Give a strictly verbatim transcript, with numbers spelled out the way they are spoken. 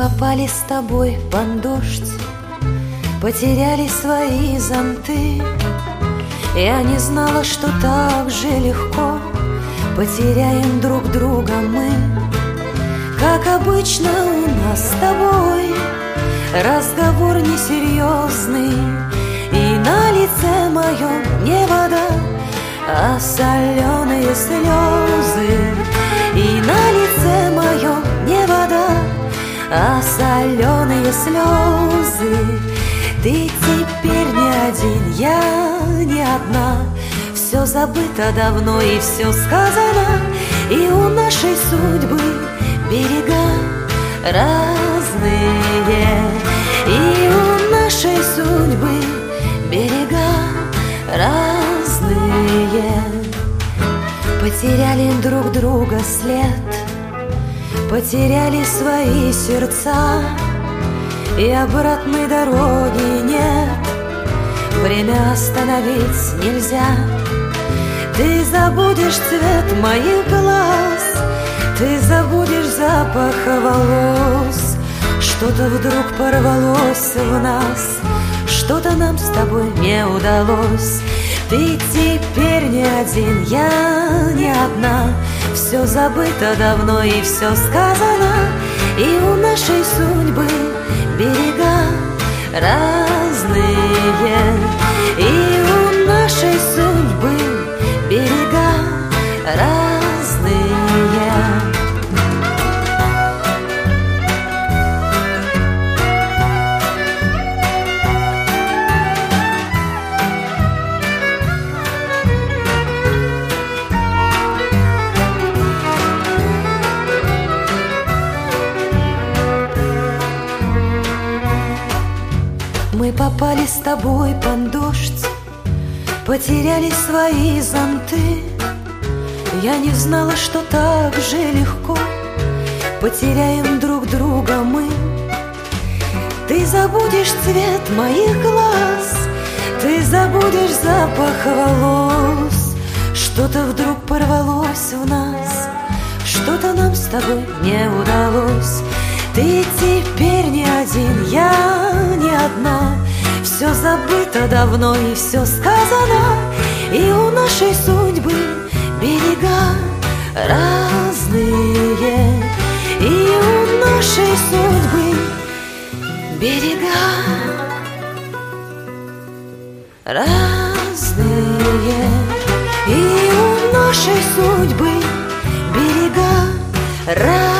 попали с тобой под дождь, потеряли свои зонты. Я не знала, что так же легко потеряем друг друга мы. Как обычно у нас с тобой разговор несерьезный, и на лице моем не вода, а соленые слезы. И на лице моем не вода, а соленые слезы. Ты теперь не один, я не одна. Все забыто давно и все сказано, и у нашей судьбы берега разные, и у нашей судьбы берега разные. Потеряли друг друга след, потеряли свои сердца, и обратной дороги нет, время остановить нельзя. Ты забудешь цвет моих глаз, ты забудешь запах волос. Что-то вдруг порвалось в нас, что-то нам с тобой не удалось. Ты теперь не один, я не одна. Все забыто давно и все сказано, и у нашей судьбы берега разные, и у нашей судьбы берега разные. Мы попали с тобой под дождь, потеряли свои зонты. Я не знала, что так же легко потеряем друг друга мы. Ты забудешь цвет моих глаз, ты забудешь запах волос. Что-то вдруг порвалось в нас, что-то нам с тобой не удалось. Ты теперь не один, я не одна. Все забыто давно и все сказано, и у нашей судьбы берега разные, и у нашей судьбы берега разные, и у нашей судьбы берега разные.